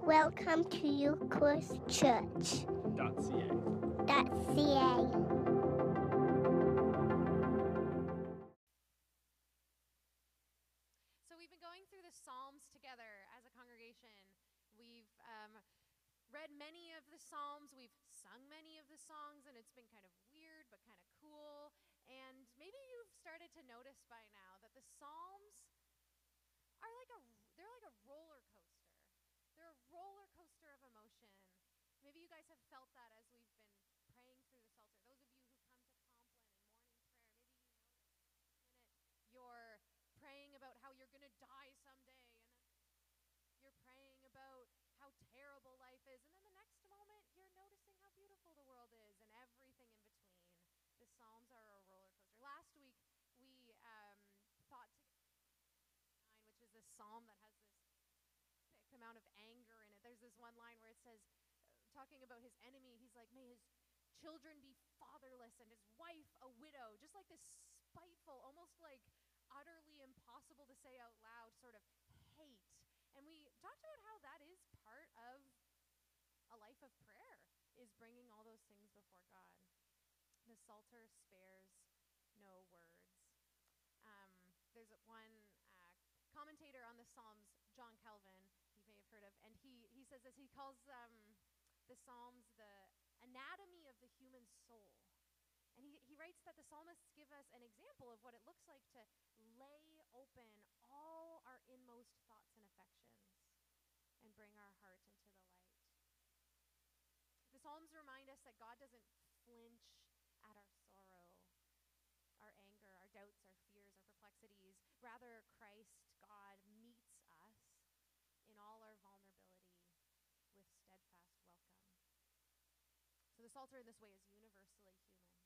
Welcome to Eucharist Church. .ca. So we've been going through the Psalms together as a congregation. We've read many of the Psalms, we've sung many of the songs, and it's been kind of weird but kind of cool. And maybe you've started to notice by now that the Psalms are they're like a roller coaster. They're a roller coaster of emotion. Maybe you guys have felt that as we've been praying through the Psalter. Those of you who come to Compline in morning prayer, maybe you notice one minute you're praying about how you're going to die someday, and then you're praying about how terrible life is, and then the next moment you're noticing how beautiful the world is and everything in between. The Psalms are a roller coaster. Last week we thought together, which is this psalm that has this epic amount of anger in it. There's this one line where it says, talking about his enemy, he's like, may his children be fatherless and his wife a widow. Just like this spiteful, almost like utterly impossible to say out loud sort of hate. And we talked about how that is part of a life of prayer, is bringing all those things before God. The Psalter spares no words. There's one commentator on the Psalms, John Calvin, you may have heard of, and he says this, he calls the Psalms the anatomy of the human soul. And he writes that the psalmists give us an example of what it looks like to lay open all our inmost thoughts and affections and bring our heart into the light. The Psalms remind us that God doesn't flinch at our sorrow, our anger, our doubts, our fears, our perplexities. Rather, Christ, God, meets us in all our vulnerability with steadfast welcome. So the Psalter in this way is universally human.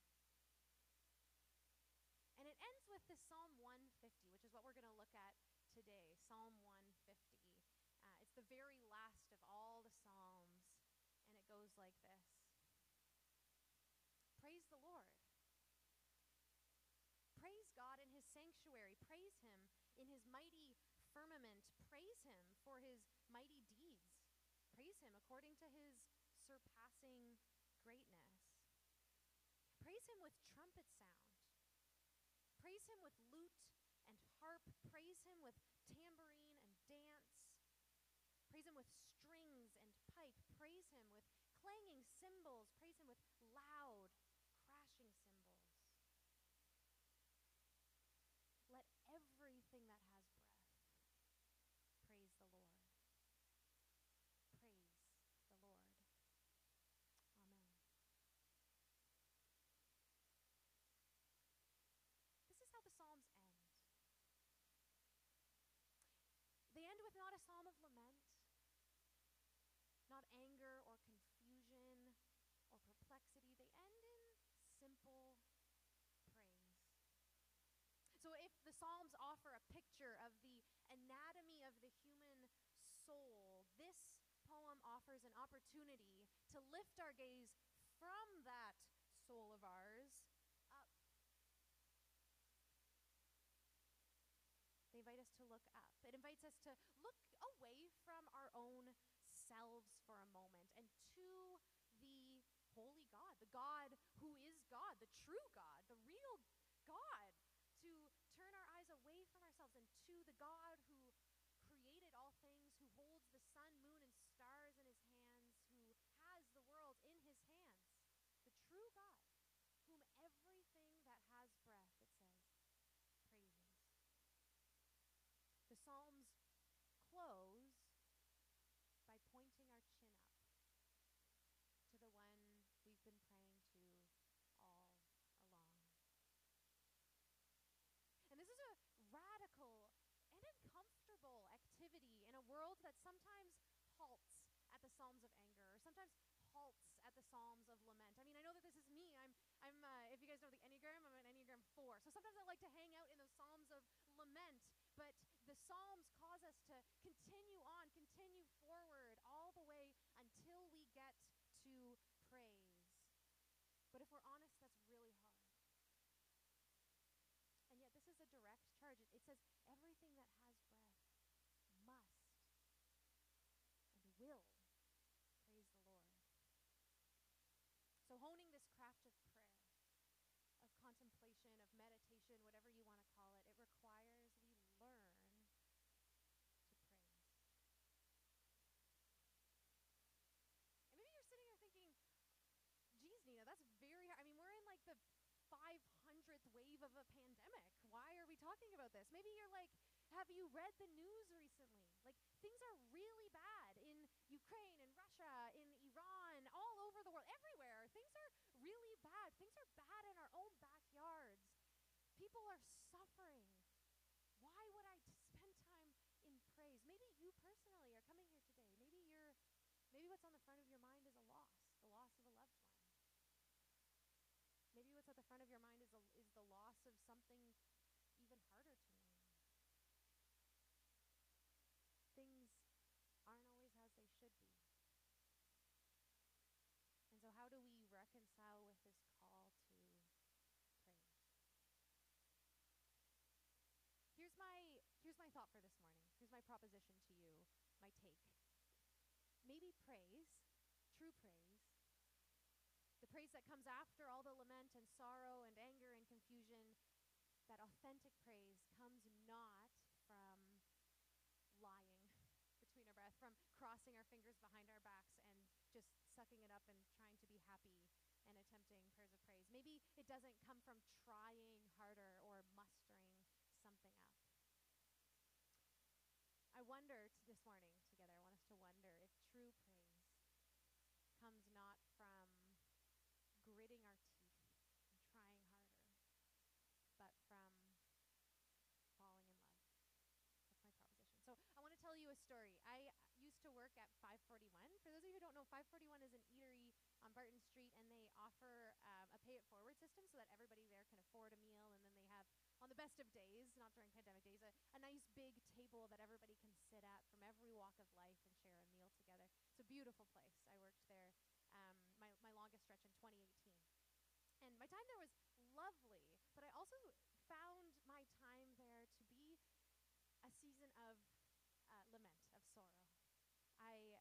And it ends with this Psalm 150, which is what we're going to look at today, Psalm 150. It's the very last of all the Psalms, and it goes like this. Praise the Lord. Praise God in his sanctuary. Praise him in his mighty firmament. Praise him for his mighty deeds. Praise him according to his surpassing greatness. Praise him with trumpet sound. Praise him with lute and harp. Praise him with tambourine and dance. Praise him with strings and pipe. Praise him with clanging cymbals. Praise him with loud, crashing cymbals. Let everything that has breath praise the Lord. Praise the Lord. Amen. This is how the Psalms end. They end with not a psalm of lament, not anger or confusion or perplexity. They end in simple praise. So if the Psalms offer a picture of the anatomy of the human soul, this poem offers an opportunity to lift our gaze from that soul of ours up. They invite us to look up. It invites us to look away from our own selves for a moment and to the holy God, the God who is God, the true God, the real God, to turn our eyes away from ourselves and to the God who created all things, who holds the sun, moon, and stars in his hands, who has the world in his hands, the true God, whom everything that has breath, it says, praises. The Psalms close by pointing our chin up to the one we've been praying to all along. And this is a radical and uncomfortable activity in a world that sometimes halts at the Psalms of anger, or sometimes halts at the Psalms of lament. I mean, I know that this is me. I'm if you guys know the Enneagram, I'm an Enneagram 4. So sometimes I like to hang out in those Psalms of lament, but the Psalms cause us to continue on, continue forward all the way until we get to praise. But if we're honest, that's really hard. And yet this is a direct charge. It says everything that has breath must and will devotion, whatever you want to call it, it requires we learn to praise. And maybe you're sitting there thinking, geez, Nina, that's very hard. I mean, we're in like the 500th wave of a pandemic. Why are we talking about this? Maybe you're like, have you read the news recently? Like, things are really bad in Ukraine, in Russia, in Iran, all over the world, everywhere. Things are really bad. Things are bad in our own backyards. People are suffering. Why would I spend time in praise? Maybe you personally are coming here today. Maybe what's on the front of your mind is a loss, the loss of a loved one. Maybe what's at the front of your mind is the loss of something even harder to name. Things aren't always as they should be. And so how do we reconcile with this call to praise? Here's my thought for this morning. Here's my proposition to you, my take. Maybe praise, true praise, the praise that comes after all the lament and sorrow and anger and confusion, that authentic praise comes not from lying between our breath, from crossing our fingers behind our backs and just sucking it up and trying to be happy and attempting prayers of praise. Maybe it doesn't come from trying harder or mustering something up. I wonder this morning together, I want us to wonder if true praise comes not from gritting our teeth and trying harder, but from falling in love. That's my proposition. So I want to tell you a story. I used to work at 541. For those of you who don't know, 541 is an eatery on Barton Street, and they offer a pay-it-forward system so that everybody there can afford a meal, and then they have, on the best of days, not during pandemic days, a nice big table that everybody can sit at from every walk of life and share a meal together. It's a beautiful place. I worked there my longest stretch in 2018. And my time there was lovely, but I also found my time there to be a season of lament, of sorrow. I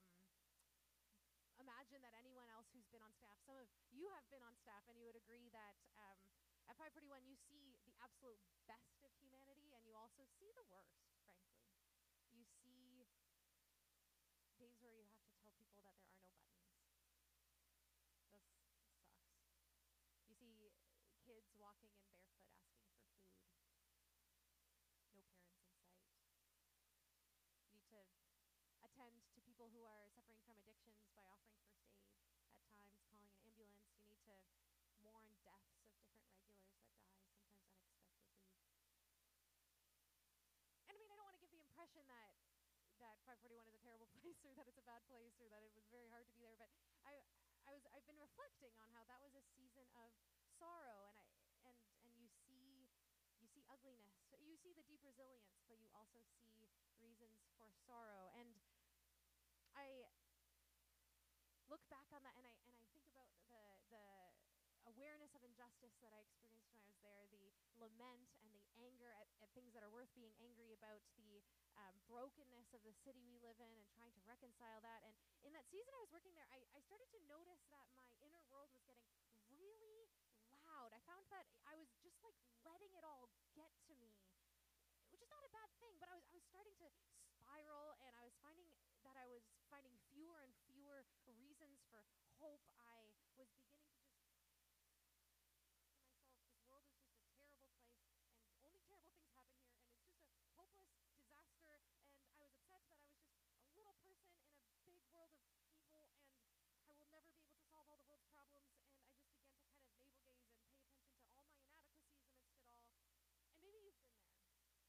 imagine that anyone else who's been on staff, some of you have been on staff, and you would agree that at 541 you see the absolute best of humanity, and you also see the worst, frankly. You see days where you have to tell people that there are no buttons. This sucks. You see kids walking in barefoot asking for food. No parents in sight. You need to attend to people who are suffering from addictions by offering first aid, at times calling an ambulance. You need to mourn deaths of different regulars that die, sometimes unexpectedly. And I mean, I don't want to give the impression that 541 is a terrible place, or that it's a bad place, or that it was very hard to be there, but I've been reflecting on how that was a season of sorrow, and you see ugliness. You see the deep resilience, but you also see reasons for sorrow. And I look back on that, and I think about the awareness of injustice that I experienced when I was there, the lament and the anger at things that are worth being angry about, the brokenness of the city we live in, and trying to reconcile that. And in that season I was working there, I started to notice that my inner world was getting really loud. I found that I was just like letting it all get to me, which is not a bad thing, but I was starting to spiral, and I was finding that I was finding fewer and fewer reasons for hope. I was beginning to just to myself, this world is just a terrible place, and only terrible things happen here, and it's just a hopeless disaster. And I was upset that I was just a little person in a big world of evil, and I will never be able to solve all the world's problems. And I just began to kind of navel gaze and pay attention to all my inadequacies amidst it all. And maybe you've been there.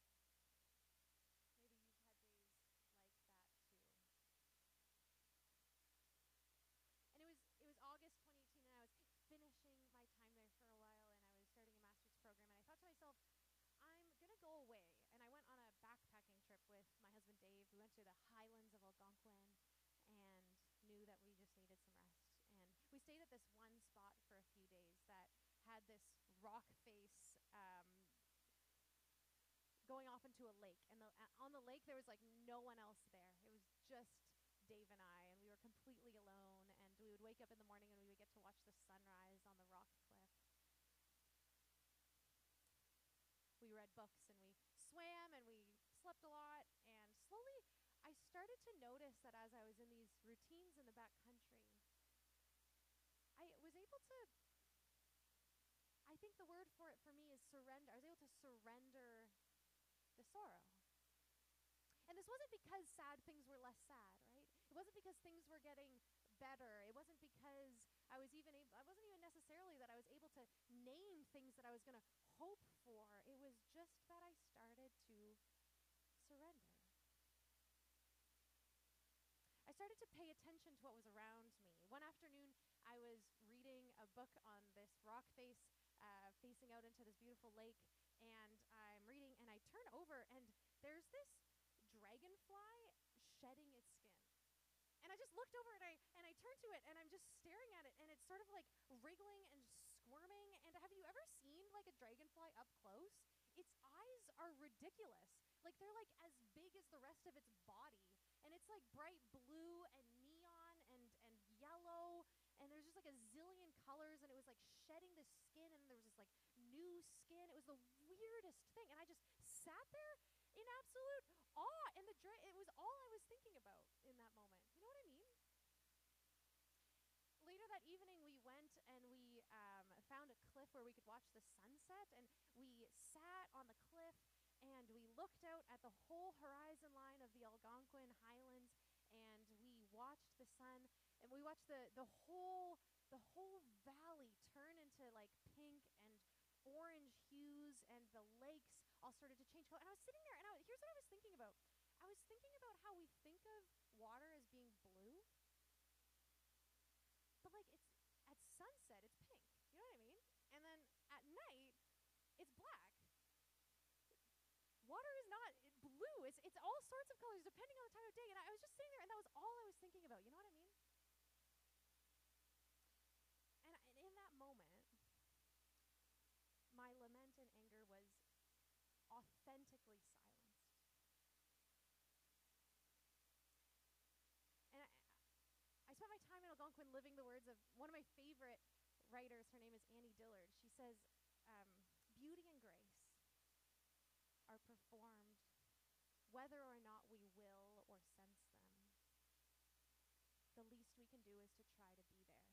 Maybe you've had days like that too. And it was August 2018, and I was finishing my time there for a while, and I was starting a master's program, and I thought to myself, I'm going to go away. And I went on a backpacking trip with my husband Dave. We went to the highlands of Algonquin and knew that we just needed some rest. And we stayed at this one spot for a few days that had this rock face going off into a lake. And on the lake, there was like no one else there. It was just Dave and I, and we were completely alone. And we would wake up in the morning, and we would get to watch the sunrise on the rock cliff. read books and we swam and we slept a lot. And slowly I started to notice that as I was in these routines in the back country, I was able to, I think the word for it for me is surrender. I was able to surrender the sorrow. And this wasn't because sad things were less sad, right? It wasn't because things were getting better. It wasn't because I wasn't even necessarily that I was able to name things that I was going to hope for. It was just that I started to surrender. I started to pay attention to what was around me. One afternoon, I was reading a book on this rock face facing out into this beautiful lake, and I'm reading, and I turn over, and there's this dragonfly shedding its skin. And I just looked over and I turned to it and I'm just staring at it and it's sort of like wriggling and squirming. And have you ever seen like a dragonfly up close? Its eyes are ridiculous. Like they're like as big as the rest of its body. And it's like bright blue and neon and yellow. And there's just like a zillion colors and it was like shedding the skin and there was this like new skin. It was the weirdest thing. And I just sat there in absolute awe. And it was all I was thinking about in that moment. You know what I mean? Later that evening, we went and we found a cliff where we could watch the sunset. And we sat on the cliff and we looked out at the whole horizon line of the Algonquin Highlands. And we watched the sun. And we watched the whole valley turn into like pink and orange hues, and the lakes all started to change color. And I was sitting there, and here's what I was thinking about. I was thinking about how we think of water as being blue, but like it's at sunset, it's pink. You know what I mean? And then at night, it's black. Water is not blue. It's all sorts of colors depending on the time of day. And I was just sitting there, and that was all I was thinking about. You know what I mean? And in that moment, my lament and anger was authentically silenced. And I spent my time in Algonquin living the words of one of my favorite writers. Her name is Annie Dillard. She says, beauty and grace are performed whether or not we will or sense them. The least we can do is to try to be there.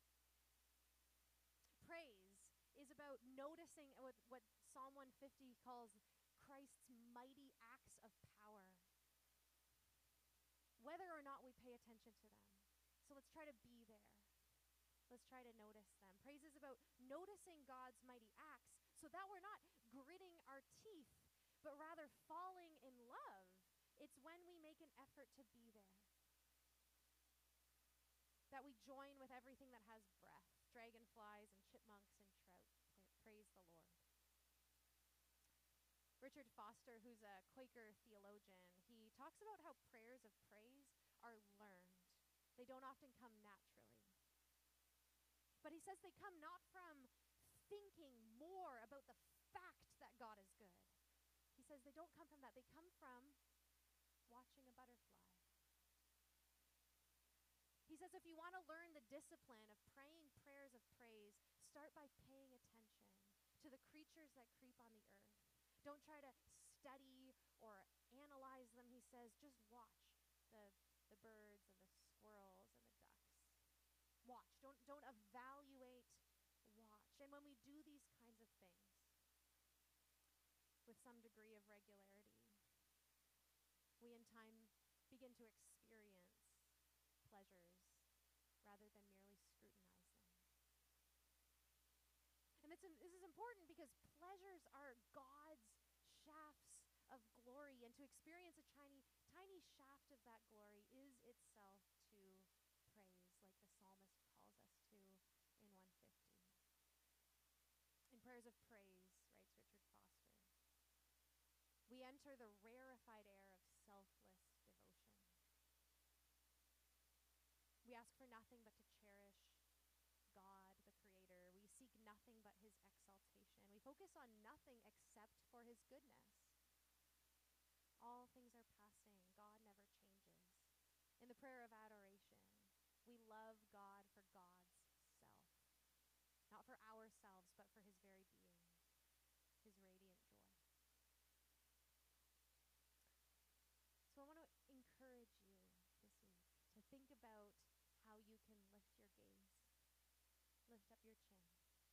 Praise is about noticing what Psalm 150 calls Christ's mighty acts of power, whether or not we pay attention to them. So let's try to be there. Let's try to notice them. Praise is about noticing God's mighty acts so that we're not gritting our teeth, but rather falling in love. It's when we make an effort to be there that we join with everything that has breath, dragonflies and chipmunks and trout. Praise the Lord. Richard Foster, who's a Quaker theologian, he talks about how prayers of praise are learned. They don't often come naturally. But he says they come not from thinking more about the fact that God is good. He says they don't come from that. They come from watching a butterfly. He says if you want to learn the discipline of praying prayers of praise, start by paying attention to the creatures that creep on the earth. Don't try to study or analyze them, he says. Just watch the birds and the squirrels and the ducks. Watch. Don't evaluate. Watch. And when we do these kinds of things with some degree of regularity, we in time begin to experience pleasures rather than merely scrutinize them. And this is important because pleasures are God's shafts of glory, and to experience a tiny shaft of that glory is itself to praise, like the psalmist calls us to in 150. In prayers of praise, writes Richard Foster, we enter the rarefied air of selfless devotion. We ask for nothing but to cherish God, the Creator. We seek nothing but His exaltation. We focus on nothing except for His goodness. All things are passing. God never changes. In the prayer of adoration, we love God for God's self. Not for ourselves, but for His very being, His radiant joy. about how you can lift your gaze, lift up your chin.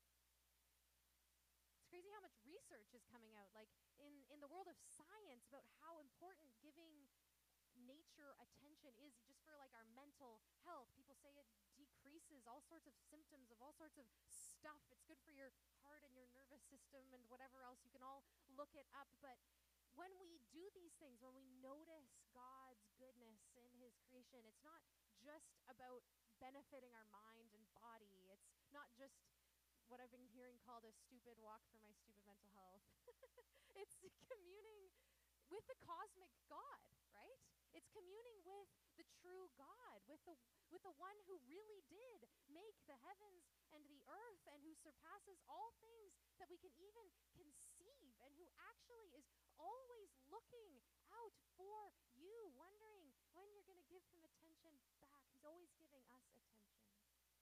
It's crazy how much research is coming out, like in the world of science, about how important giving nature attention is just for like our mental health. People say it decreases all sorts of symptoms of all sorts of stuff. It's good for your heart and your nervous system and whatever else. You can all look it up. But when we do these things, when we notice God's goodness in his creation, it's not just about benefiting our mind and body. It's not just what I've been hearing called a stupid walk for my stupid mental health. It's communing with the cosmic God, right? It's communing with the true God, with the one who really did make the heavens and the earth, and who surpasses all things that we can even conceive, and who actually is always looking out for you, wondering when you're going to give him attention back. He's always giving us attention.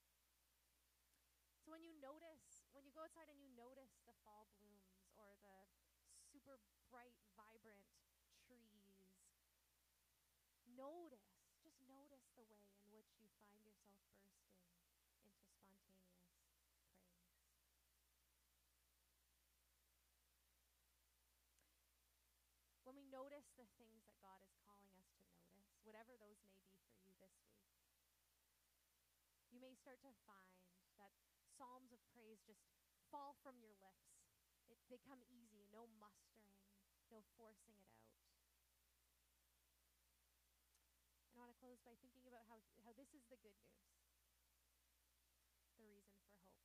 So when you go outside and you notice the fall blooms or the super bright, vibrant trees, just notice the way in which you find yourself bursting into spontaneous praise. When we notice the things that God is calling us to notice, whatever those may be for you this week, you may start to find that psalms of praise just fall from your lips. They come easy, no mustering, no forcing it out. And I want to close by thinking about how this is the good news, the reason for hope.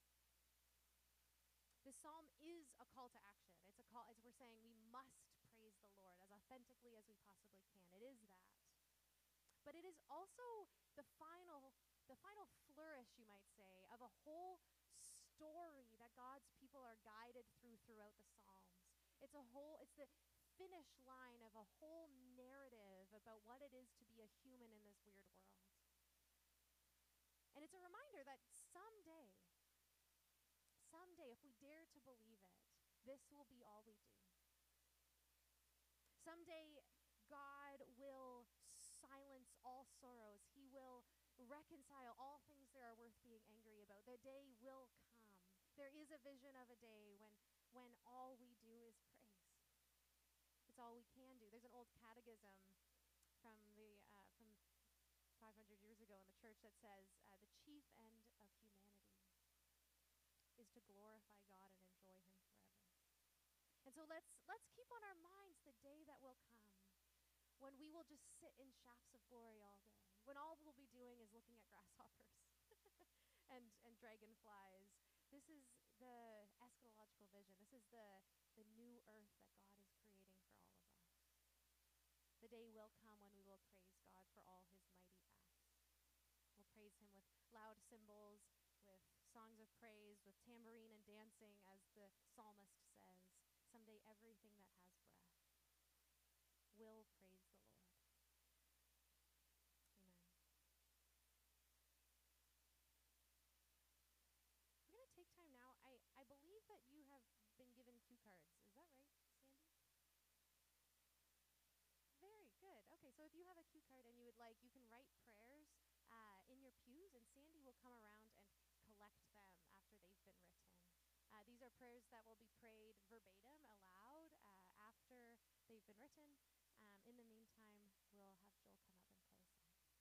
This psalm is a call to action. It's a call, as we're saying, we must praise the Lord as authentically as we possibly can. It is that. But it is also the final flourish, you might say, of a whole story that God's people are guided throughout the Psalms. It's the finish line of a whole narrative about what it is to be a human in this weird world. And it's a reminder that someday, if we dare to believe it, this will be all we do. Someday, God will silence all sorrows. He will reconcile all things that are worth being angry about. The day will come. There is a vision of a day when all we do is praise. It's all we can do. There's an old catechism from 500 years ago in the church that says the chief end of humanity is to glorify God and enjoy him forever. And so let's keep on our minds the day that will come when we will just sit in shafts of glory all day, when all we'll be doing is looking at grasshoppers and dragonflies. This is the eschatological vision. This is the new earth that God is creating for all of us. The day will come when we will praise God for all his mighty acts. We'll praise him with loud cymbals, with songs of praise, with tambourine and dancing, as the psalmist says. Someday everything that has breath will praise the Lord. Amen. We're going to take time now. I believe that you have been given cue cards. Is that right, Sandy? Very good. Okay, so if you have a cue card and you would like, you can write prayers in your pews, and Sandy will come around and collect them after they've been written. These are prayers that will be prayed verbatim, aloud, after they've been written. In the meantime, we'll have Joel come up and